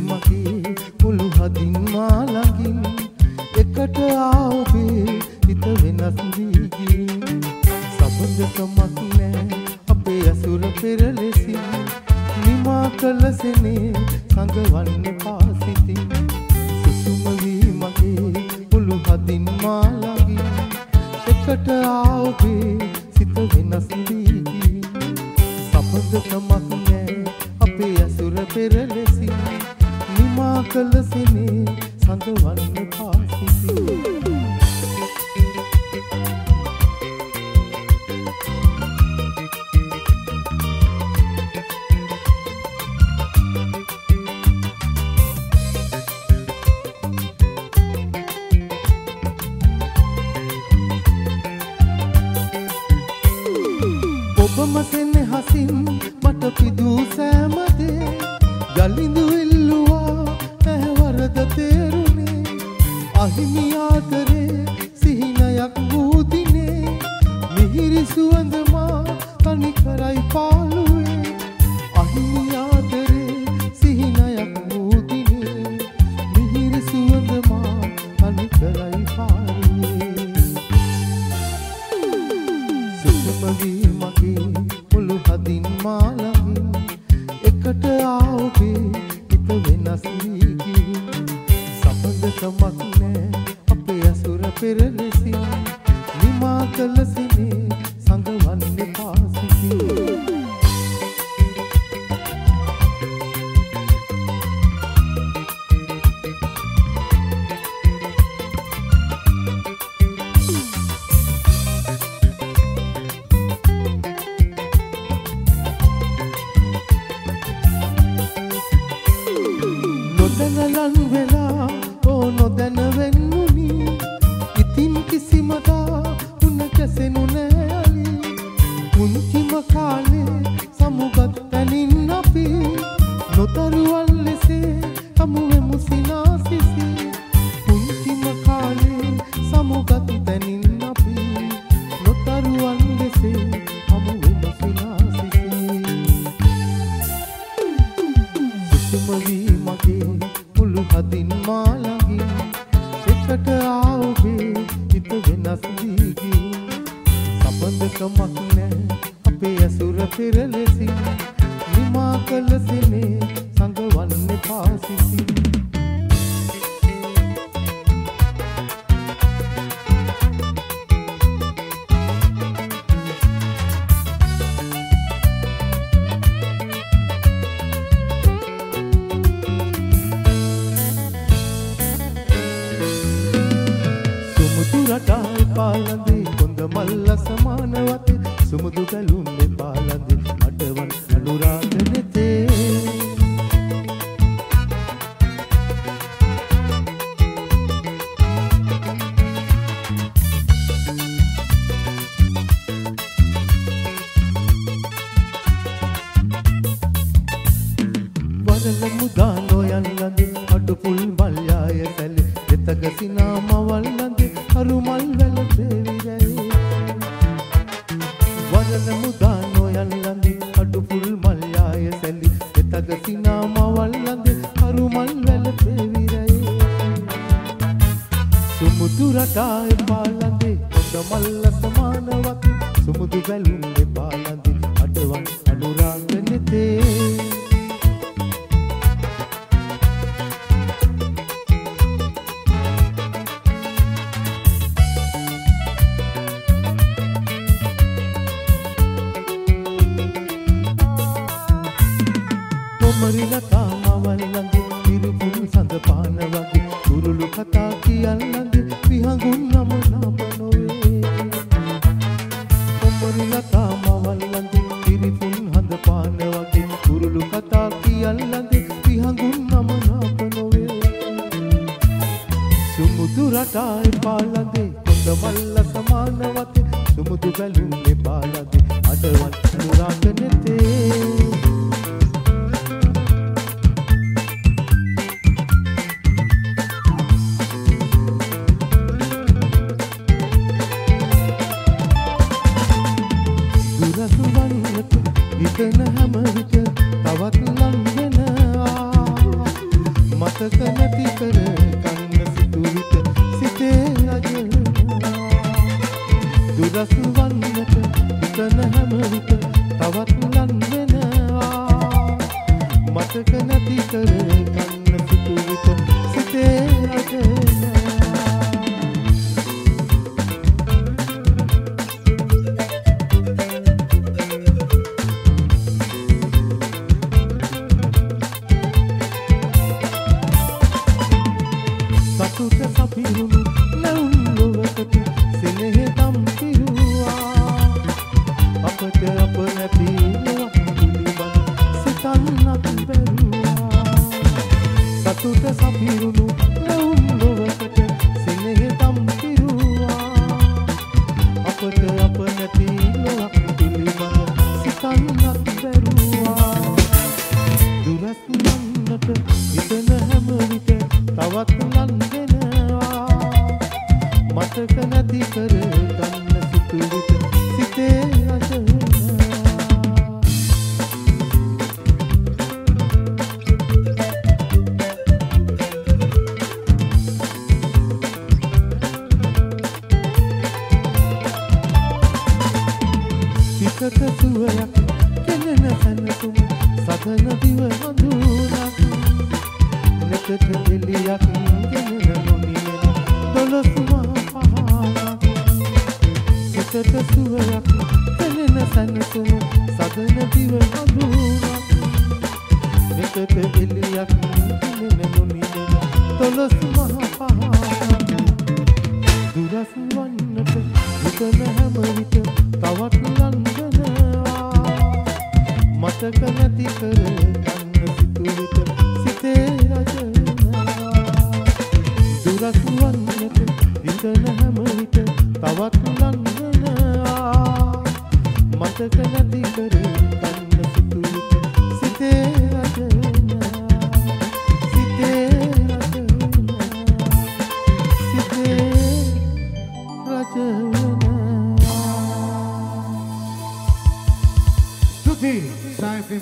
මගේ මුළු හදින් මා ළඟින් එකට ආවේ හිත වෙනස් වී ගින් සබඳකමක් නෑ අපේ අසුර පෙරලෙසින් නිමා කළ සෙනේ සංගවන්න පාසිතින් සුසුම වී මගේ මුළු හදින් මා ළඟින් එකට ආවේ සිත වෙනස් වී ගින් සබඳකමක් නෑ අපේ අසුර පෙරලෙසින් නිමා කළ සෙනේ සංගවන්න පාසිතින් ඔබම සෙනෙහසින් මට පිදූ සෑමදේ යලිඳු ඉල්ලුවා නැහැ වරද තේරුනේ අහිමි ආදරේ සිහිනයක් වූ දිනේ මිහිරි සුවඳ මා තනි කරයි පාළුවේ අහිමි ආදරේ සිහිනයක් වූ දිනේ මිහිරි සුවඳ මා තනි කරයි පාළුවේ සුසුමවී මගේ මුළු හදින් මා ළඟින් එකට ආවේ හිත වෙනස් වී ගින් සබඳකමක් නෑ අපේ අසුර පෙරලෙසින් නිමා කළ සෙනේ සංගවන්නේ පාසිතින් නොදැනලන් වෙලා නොදැන වෙන්නුනි ඉතින් කිසිමදා උන කැසෙනු නෑ අලි පුංචිම කාලේ සමුගත් තැනින් අපි නොතරුවන් ලෙසේ හමුවෙමු සිනාසිසි පුංචිම කාලේ සමුගත් තැනින් අපි නොතරුවන් ලෙසේ හමුවෙමු සිනාසිසි සුසුමවී මගේ මුළු හදින් මා ළඟින් එකට ආවේ හිත වෙනස් වී ගින් සබඳකමක් නෑ අපේ අසුර පෙරලෙසින් නිමා කළ සෙනේ සංගවන්නේ පාසිතින් රටායි පාලඳේ කොඳ මල්ල සමානවතේ සුමුදු බැලුම්ේ පාලඳේ අඩවන් අනුරාග නෙතේ වරල මුදා නොයන් ලඳේ අඩු පුල් මල්යාය සැලේ දෙතක සිනා මවල් ලඳේ අරුමල් වැල පෙවිරයි වරල මුදා නොයන් ලඳේ අඩු පුල් මල්යාය සැලි දෙතක සිනා මවල් ලඳේ අරුමල් වැල පෙවිරයි සුමුදු රටායි පාලඳේ කොඳ මල්ල සමානවත් සුමුදු බැලුම්ේ පාලඳේ අඩවන් අනුරාග නෙතේ මරිලතා මවල් ළඟේ පිරුපුල් සඳ පාන වගේ කුරුළු කතා කියන්නගේ විහඟුන් නම නාම නොවේ මරිලතා මවල් ළඟේ පිරුපුල් හඳ පාන වගේ කුරුළු කතා කියන්නගේ විහඟුන් නම නාම නොවේ සුමුදු රටායි පාලඳේ කොඳ මල්ල සමානවතේ සුමුදු බැලුම්ේ පාලඳේ අඩවන් අනුරාග නෙතේ හිතන හැම විට තවත් ලං වෙනවා මතක නැති කර ගන්න සිටු විට සිතේ රජනවා දුරස් වන්නට හිතන හැම විට තවත් ලන් වෙනවා මතක නැති කර ගන්න සිටු විට සිතේ රජනවා සතුට සපිරුණු නැවුම් ලොවකට සෙනෙහ දම් පිරුවා අපට අප නැති ලොවක් පිළිබඳ සිතන්නත් බැරුවා සතුට සපිරුණු නැවුම් ලොවකට සෙනෙහ දම් පිරුවා අපට අප නැති ලොවක් පිළිබඳ සිතන්නත් බැරුවා දුරස් යන්නට හිතන හැම විට තවත් ලන් මතක නැති කර ගන්න සිටු විට සිතේ රජනවා සිතට සුවයක් කෙනෙන සැනසුම සදන දිව හඳුනක් නැකට එලියක් ගෙනෙන නොනියන දොළොස්ම සිතට සුවයක් දැනෙන සැනසුම සදන දිව හඳුනක් මෙතට එළියක් දැනෙන නොනිදෙන දොළොස් මහ පහනක් දුරස් වන්නට හිතන හැම විට තවත් ලං වෙනවා මතක නැති කර